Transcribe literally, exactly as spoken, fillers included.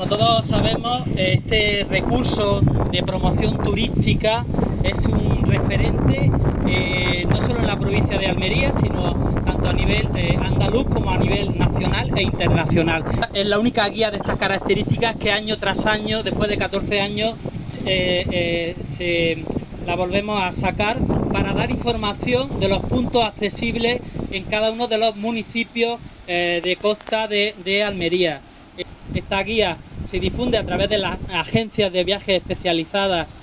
Como todos sabemos, este recurso de promoción turística es un referente eh, no solo en la provincia de Almería, sino tanto a nivel eh, andaluz como a nivel nacional e internacional. Es la única guía de estas características que año tras año, después de catorce años, eh, eh, se la volvemos a sacar para dar información de los puntos accesibles en cada uno de los municipios eh, de costa de, de Almería. Esta guía se difunde a través de las agencias de viajes especializadas